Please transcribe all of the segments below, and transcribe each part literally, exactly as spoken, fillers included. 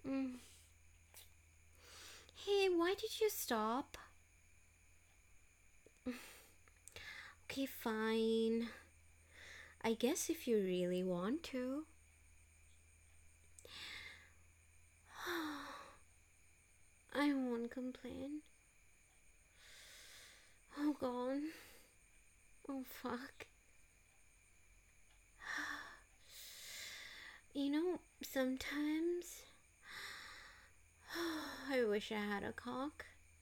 Mm. Hey, why did you stop? Okay, fine. I guess if you really want to. I won't complain. Oh god. Oh fuck. You know, sometimes I wish I had a cock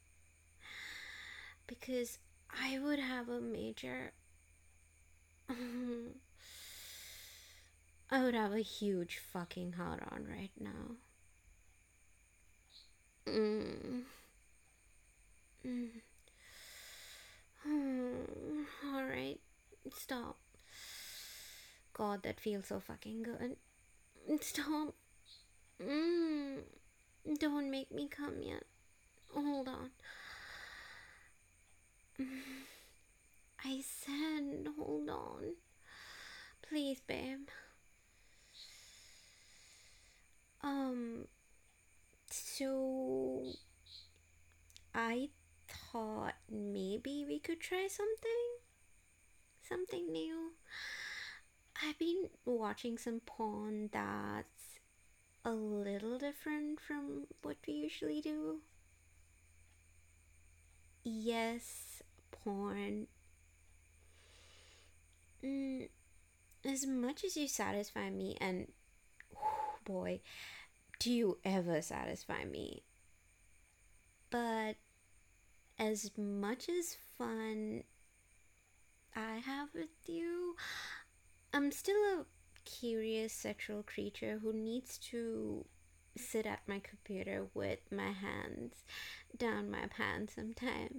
because I would have a major. I would have a huge fucking hard on right now. Mm. Mm. Alright, stop. God, that feels so fucking good. Stop. Mm. Don't make me come yet. Hold on. I said, hold on. Please, babe. Um, so I thought maybe we could try something? Something new. I've been watching some porn that's a little different from what we usually do. Yes, porn. Mm, as much as you satisfy me, and whew, boy, do you ever satisfy me. But as much as fun I have with you, I'm still a curious sexual creature who needs to sit at my computer with my hands down my pants sometimes.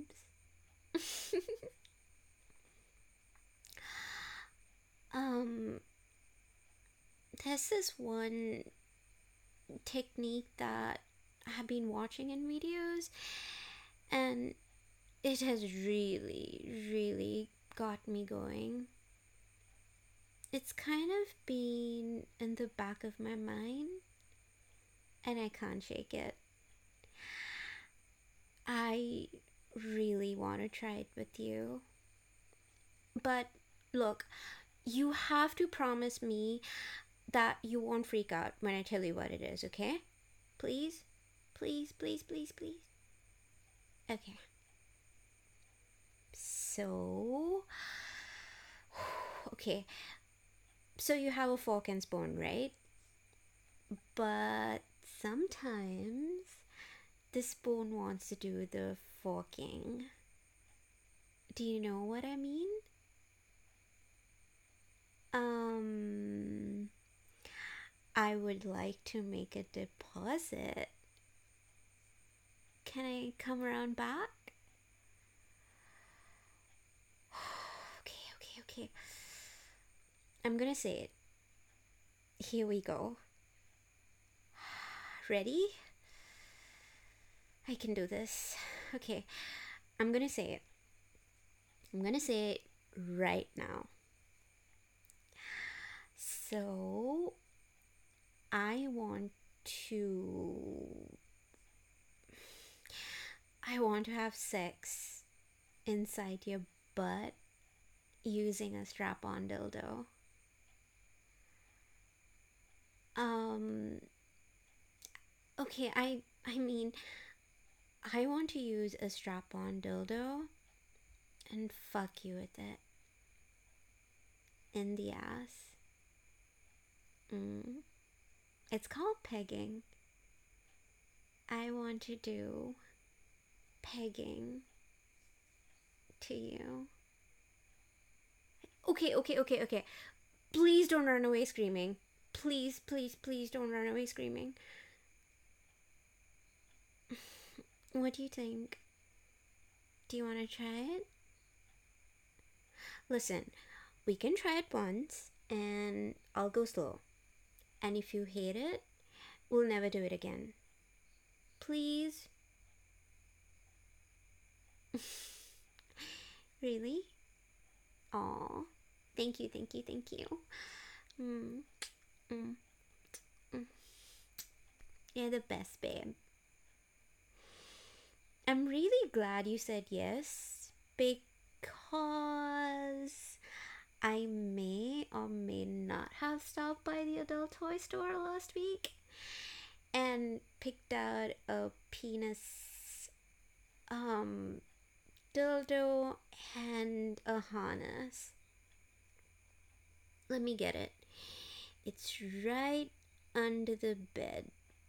um, there's this one technique that I've been watching in videos, and it has really, really got me going. It's kind of been in the back of my mind, and I can't shake it. I really want to try it with you. But look, you have to promise me that you won't freak out when I tell you what it is, okay? Please? Please, please, please, please. Okay. So, okay. So you have a fork and spoon, right? But sometimes the spoon wants to do the forking. Do you know what I mean? Um, I would like to make a deposit. Can I come around back? Okay, okay, okay. I'm gonna say it. Here we go. Ready? I can do this. Okay, I'm gonna say it. I'm gonna say it right now. So, I want to. I want to have sex inside your butt using a strap on dildo. Um, okay, I. I mean, I want to use a strap on dildo and fuck you with it in the ass. Mm. It's called pegging. I want to do pegging to you. Okay, okay, okay, okay. Please don't run away screaming. Please, please, please don't run away screaming. What do you think? Do you want to try it? Listen, we can try it once and I'll go slow. And if you hate it, we'll never do it again. Please? Really? Aw. Thank you, thank you, thank you. Mm, mm, mm. You're the best, babe. I'm really glad you said yes because I may or may not have stopped by the adult toy store last week and picked out a penis um dildo and a harness. Let me get it. It's right under the bed.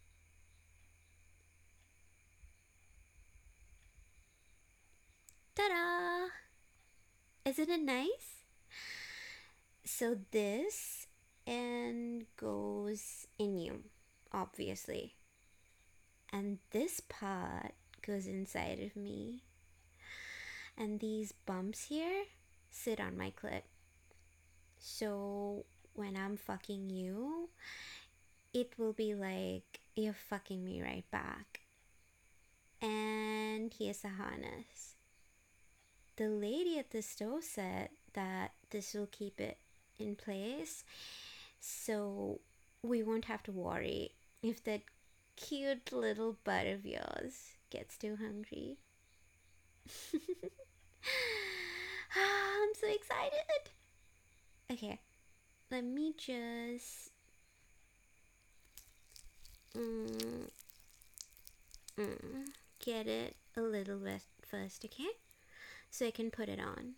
Ta-da! Isn't it nice? So this and goes in you, obviously. And this part goes inside of me. And these bumps here sit on my clit. So when I'm fucking you, it will be like you're fucking me right back. And here's the harness. The lady at the store said that this will keep it in place, so we won't have to worry if that cute little butt of yours gets too hungry. I'm so excited. Okay, let me just mm, mm, get it a little wet first, okay? So I can put it on.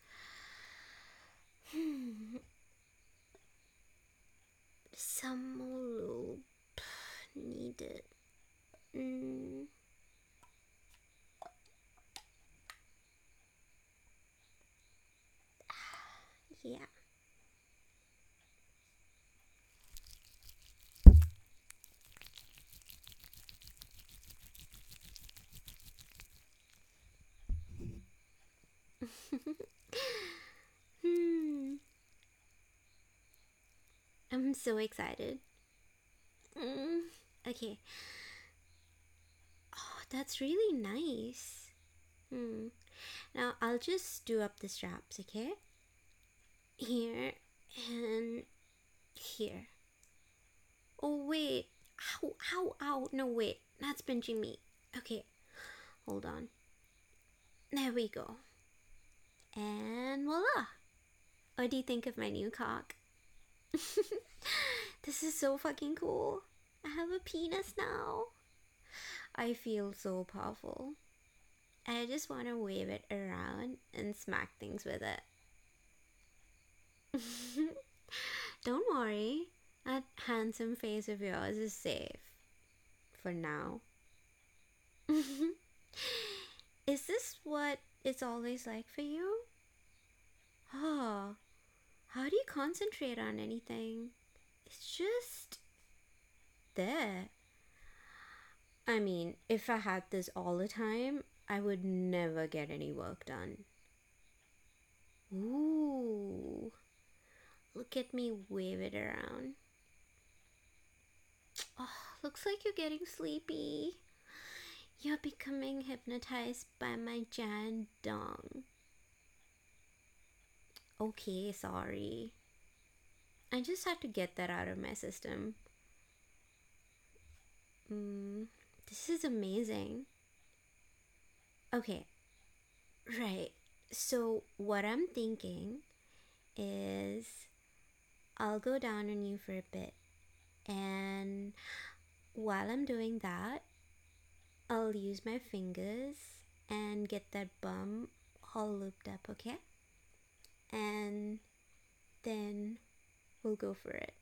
Some more lube needed. Mm. Yeah. Hmm. I'm so excited. Mm. Okay. Oh, that's really nice. Hmm. Now I'll just do up the straps, okay? Here and here. Oh wait. Ow, ow, ow. No, wait. That's pinching me. Okay. Hold on. There we go. And voila. What do you think of my new cock? This is so fucking cool. I have a penis now. I feel so powerful. I just want to wave it around and smack things with it. Don't worry, that handsome face of yours is safe. For now. Is this what it's always like for you? Oh, how do you concentrate on anything? It's just there. I mean, if I had this all the time, I would never get any work done. Ooh. Look at me wave it around. Oh, looks like you're getting sleepy. You're becoming hypnotized by my giant dong. Okay, sorry. I just had to get that out of my system. Mm, this is amazing. Okay, right. So, what I'm thinking is I'll go down on you for a bit. And while I'm doing that, I'll use my fingers and get that bum all looped up, okay? And then we'll go for it.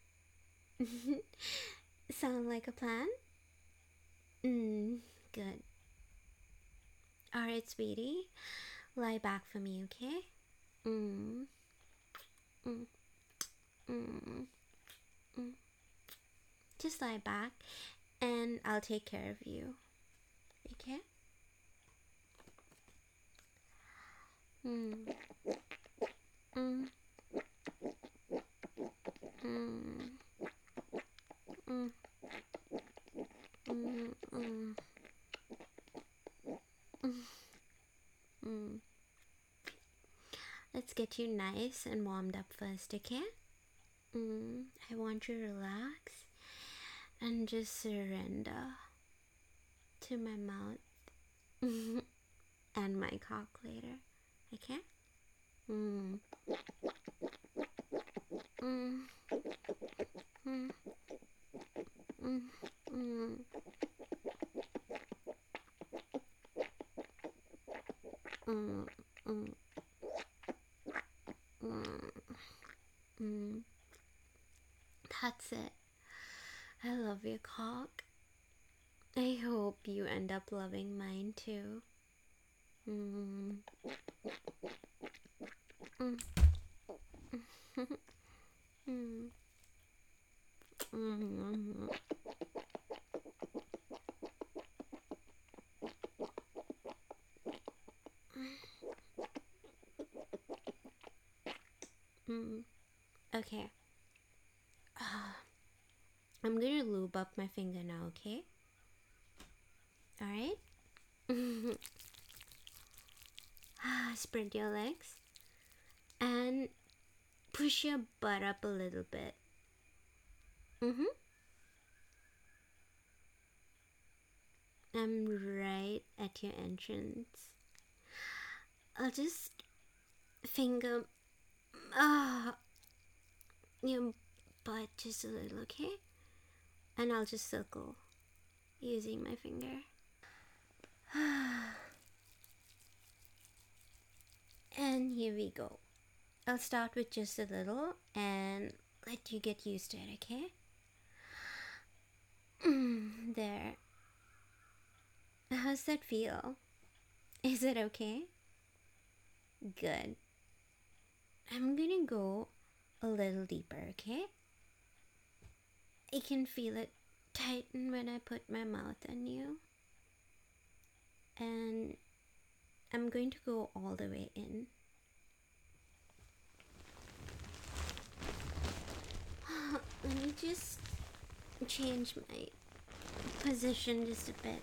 Sound like a plan? Mm, good. Alright, sweetie. Lie back for me, okay? Mm. Mm. Mm. Mm. Just lie back and I'll take care of you. Okay? Mm. Mm. Mm. Mm. Mm. Mm. Mm. Let's get you nice and warmed up first, okay? Mm. I want you to relax. and just surrender to my mouth and my cock later. Okay? Mm. Mm. Mm. Mm. Mm. Mm. Mm. Mm. Mm. That's it. I love your cock. I hope you end up loving mine too. Mm. Mm. Mm. Mm. Mm. Okay. I'm gonna lube up my finger now, okay? Alright? Spread your legs and push your butt up a little bit. Mm-hmm. I'm right at your entrance. I'll just finger uh, your butt just a little, okay? And I'll just circle using my finger. And here we go. I'll start with just a little and let you get used to it, okay? There. How's that feel? Is it okay? Good. I'm gonna go a little deeper, okay? I can feel it tighten when I put my mouth on you. And I'm going to go all the way in. Let me just change my position just a bit.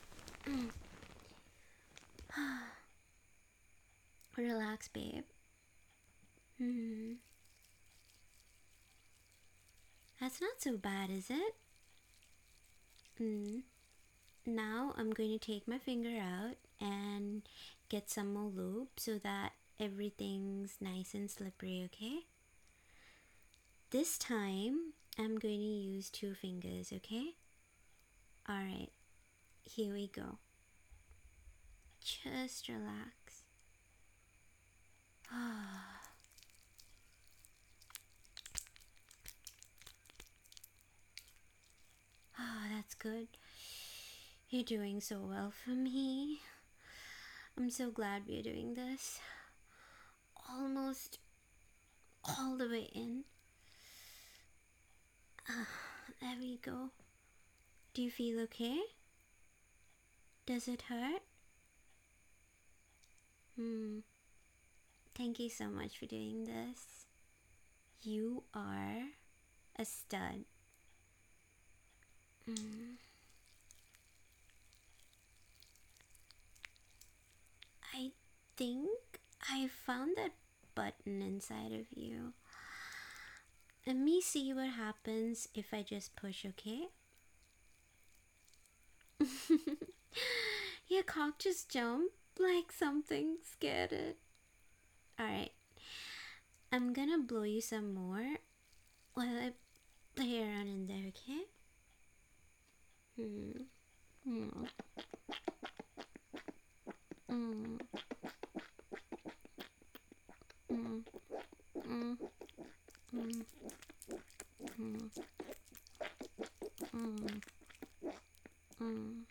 Relax, babe. Hmm. That's not so bad, is it? Hmm. Now I'm going to take my finger out and get some more lube so that everything's nice and slippery, okay? This time I'm going to use two fingers, okay? Alright, here we go. Just relax. Ah. Oh, that's good. You're doing so well for me. I'm so glad we're doing this. Almost all the way in. Ah, there we go. Do you feel okay? Does it hurt? Hmm. Thank you so much for doing this. You are a stud. Mm. I think I found that button inside of you. Let me see what happens if I just push, okay? Your cock just jumped like something scared it. Alright. I'm gonna blow you some more while I play around in there, okay? Hmm. Hmm. Mm. Mm. Mm. Mm. Mm. Mm. Mm.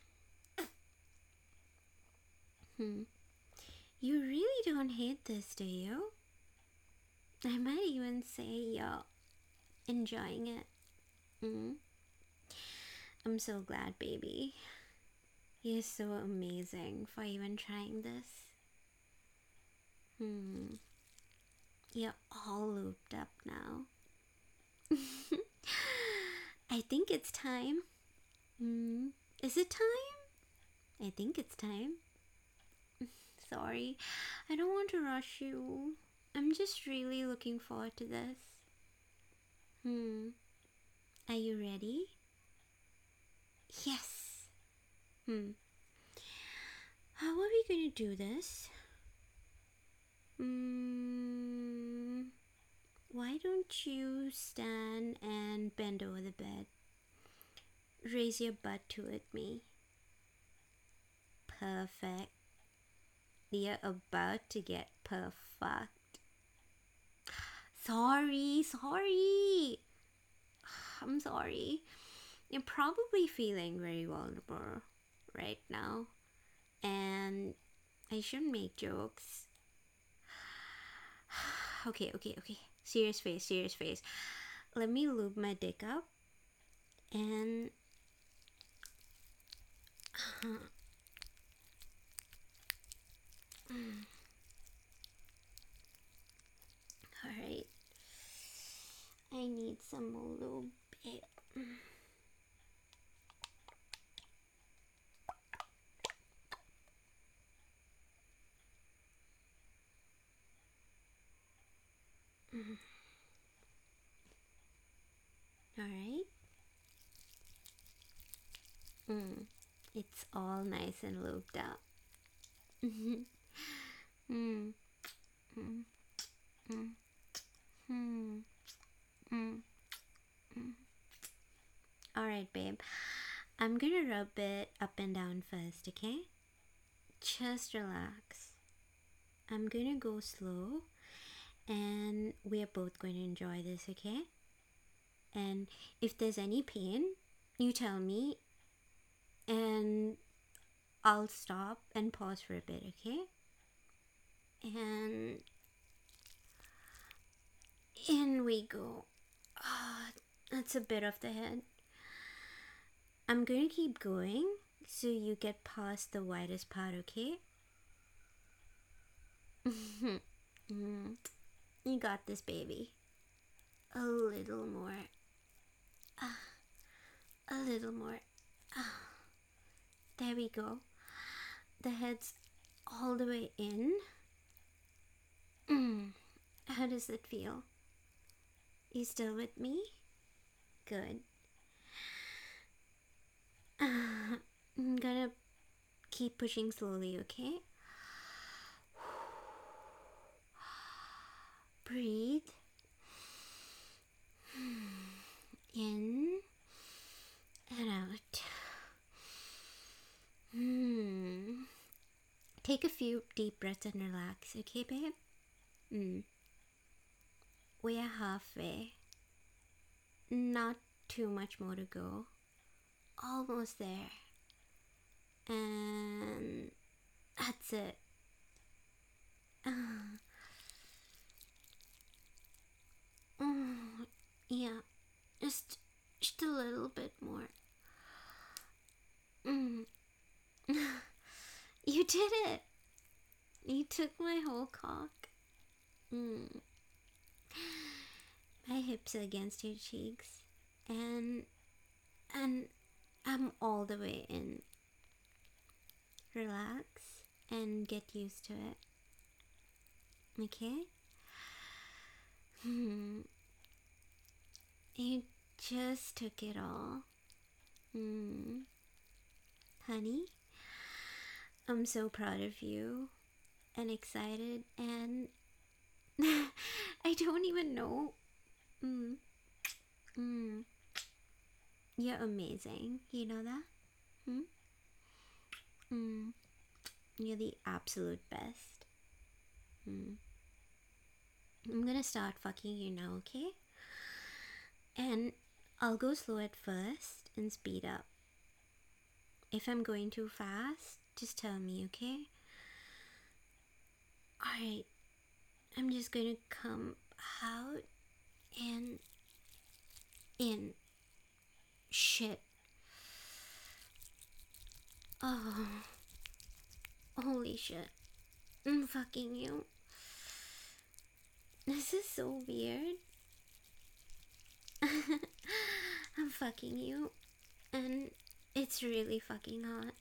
Hmm. You really don't hate this, do you? I might even say you're enjoying it. Mm. I'm so glad, baby. You're so amazing for even trying this. Hmm. You're all looped up now. I think it's time. Hmm. Is it time? I think it's time. Sorry, I don't want to rush you. I'm just really looking forward to this. Hmm. Are you ready? Hmm. How are we gonna do this? Hmm. Why don't you stand and bend over the bed? Raise your butt toward me. Perfect. You're about to get perfect. Sorry, sorry. I'm sorry. You're probably feeling very vulnerable right now. And I shouldn't make jokes. Okay, okay, okay. Serious face, serious face. Let me lube my dick up and. Alright. I need some more lube. Alright. Mm. It's all nice and lubed up. mm. Mm. Mm. Mm. Mm. Mm. Alright, babe. I'm gonna rub it up and down first, okay? Just relax. I'm gonna go slow and we're both going to enjoy this, okay? And if there's any pain, you tell me and I'll stop and pause for a bit, okay? And in we go. Ah, that's a bit of the head. I'm going to keep going so you get past the widest part, okay? mm. You got this, baby. A little more. Ah, a little more. Ah. There we go. The head's all the way in. Mm. How does it feel? You still with me? Good. Uh, I'm gonna keep pushing slowly, okay? Breathe. In and out. Hmm. Take a few deep breaths and relax, okay, babe? Hmm. We are halfway. Not too much more to go. Almost there. And that's it. Uh, oh, yeah. Just, just a little bit more. Mm. You did it. You took my whole cock. Mm. My hips are against your cheeks, and and I'm all the way in. Relax and get used to it. Okay? Hmm. You just took it all. Hmm. Honey, I'm so proud of you and excited, and I don't even know. Mm. Mm. You're amazing. You know that? Hmm? Mm. You're the absolute best. Mm. I'm gonna start fucking you now, okay? And I'll go slow at first and speed up. If I'm going too fast, just tell me, okay? Alright, I'm just gonna come out and in. Shit. Oh. Holy shit. I'm fucking you. This is so weird. I'm fucking you. And it's really fucking hot.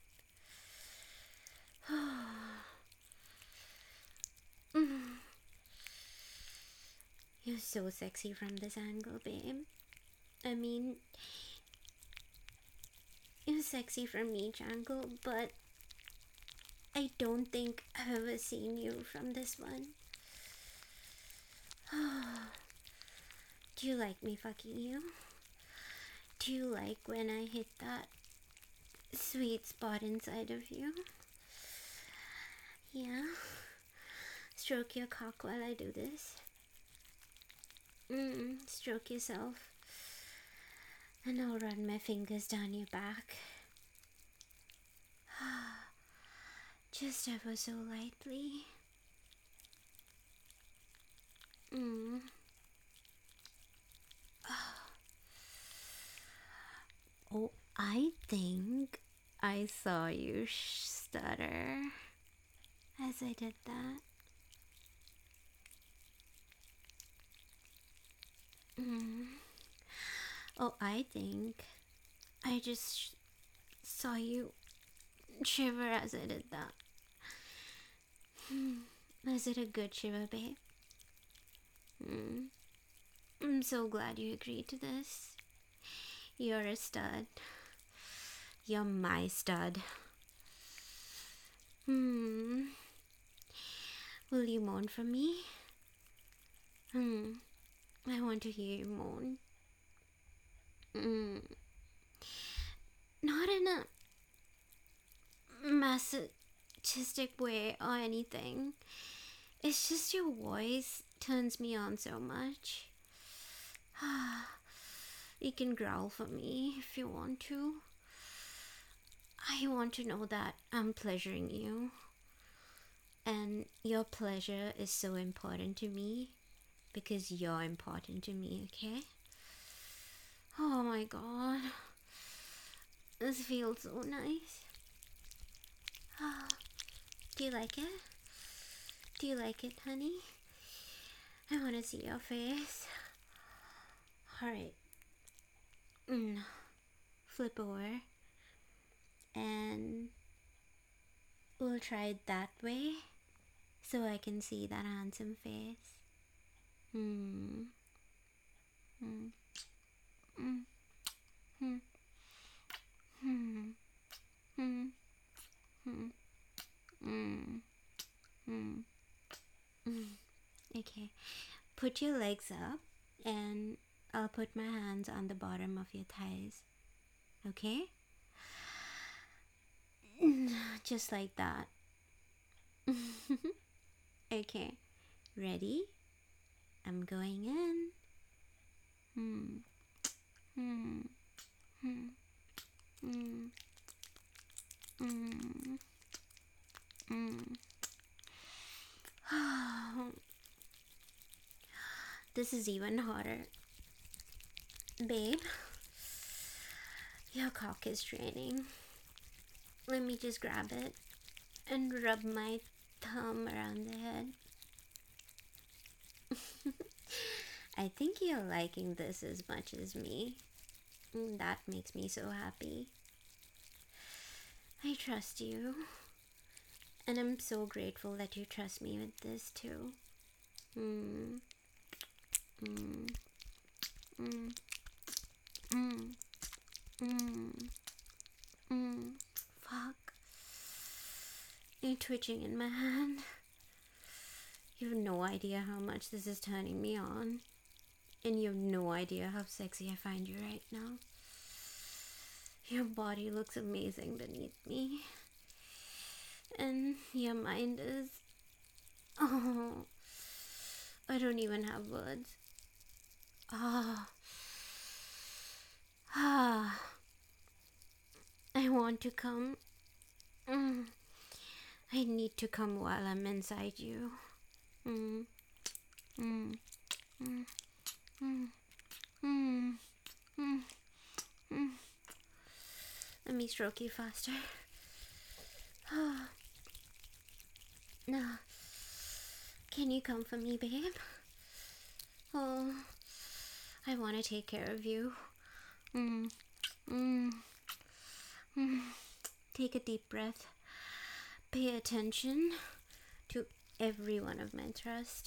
You're so sexy from this angle, babe. I mean, It was sexy for me, Jangle, but I don't think I've ever seen you from this one. Do you like me fucking you? Do you like when I hit that sweet spot inside of you? Yeah? Stroke your cock while I do this. Mm, stroke yourself. And I'll run my fingers down your back. Just ever so lightly. Mm. Oh, I think I saw you stutter as I did that. Mm. Oh, I think I just sh- saw you shiver as I did that. Was it a good shiver, babe? Mm. I'm so glad you agreed to this. You're a stud. You're my stud. Hmm. Will you moan for me? Hmm. I want to hear you moan. Hmm. Not in a masochistic way or anything. It's just your voice turns me on so much. You can growl for me if you want to. I want to know that I'm pleasuring you. And your pleasure is so important to me because you're important to me, okay? Oh my god. This feels so nice. Oh, do you like it? Do you like it, honey? I want to see your face. Alright. Mm. Flip over. And we'll try it that way so I can see that handsome face. Hmm. Hmm. Hmm. Hmm. Hmm. Hmm. Hmm. Hmm. Hmm. Hmm. Okay. Put your legs up and I'll put my hands on the bottom of your thighs. Okay? Just like that. Okay. Ready? I'm going in. Hmm. Hmm. Hmm. Hmm. Hmm. Hmm. This is even hotter. Babe, your cock is draining. Let me just grab it and rub my thumb around the head. I think you're liking this as much as me. That makes me so happy. I trust you. And I'm so grateful that you trust me with this too. Mm. Mm. Mm. Mm. Mm. Mm. Fuck. You're twitching in my hand. You have no idea how much this is turning me on. And you have no idea how sexy I find you right now. Your body looks amazing beneath me. And your mind is... Oh, I don't even have words. Ah. Ah. I want to come. Mm. I need to come while I'm inside you. Mm. Mm. Mm. Mm. Mm. Mm. Mm. Let me stroke you faster. Now, can you come for me, babe? Oh, I want to take care of you. Mm. Mm. Mm. Take a deep breath. Pay attention to every one of my thrusts.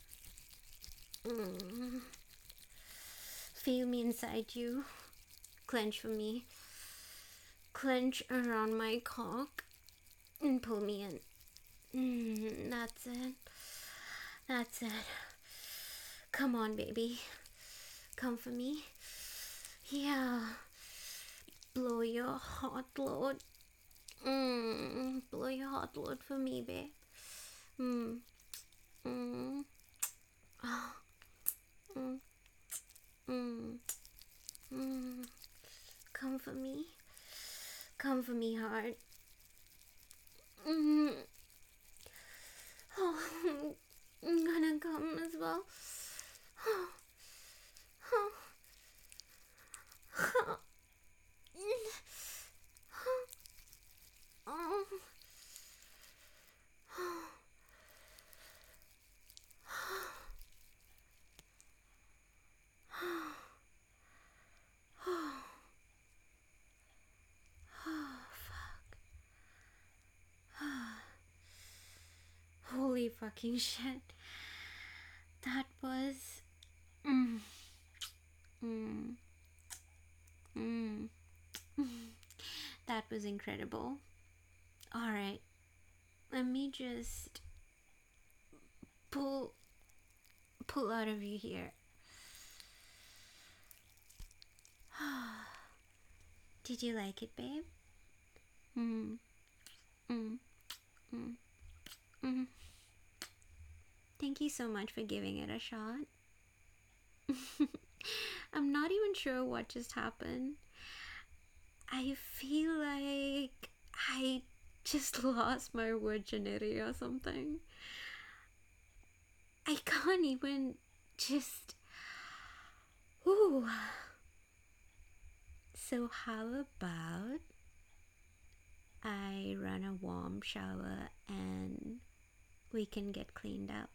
Mm. Feel me inside you. Clench for me. clench around my cock and pull me in. Mm, that's it. That's it. Come on, baby. Come for me. Yeah. Blow your hot load. Mm, blow your hot load for me, babe. Mm. Mm. Oh. Mm. Mm. Mm. Come for me. Come for me hard. Mm. Oh, I'm gonna come as well. Oh. Oh. Oh. Oh. Holy fucking shit. That was. Mm, mm, mm. That was incredible. Alright, let me just pull pull out of you here. Did you like it, babe? Mm. Mm. Mm. Mm. Thank you so much for giving it a shot. I'm not even sure what just happened. I feel like I just lost my virginity or something. I can't even just. Ooh. So, how about I run a warm shower and we can get cleaned up?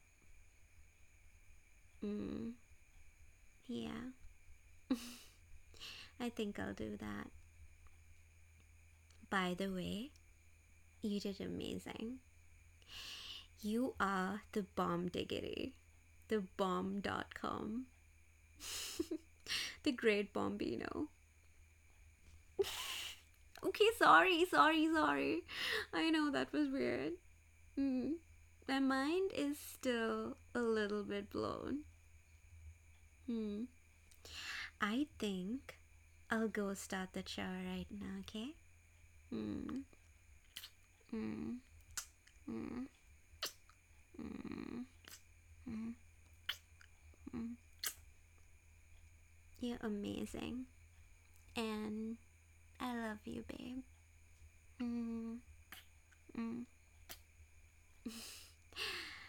Mm, yeah. I think I'll do that. By the way, you did amazing. You are the bomb diggity. The bomb dot com. The great Bombino. Okay, sorry, sorry, sorry. I know that was weird. Mm. My mind is still a little bit blown. Hmm. I think I'll go start the shower right now, okay? Hmm. Hmm. Hmm. Hmm. Hmm. Hmm. You're amazing. And I love you, babe.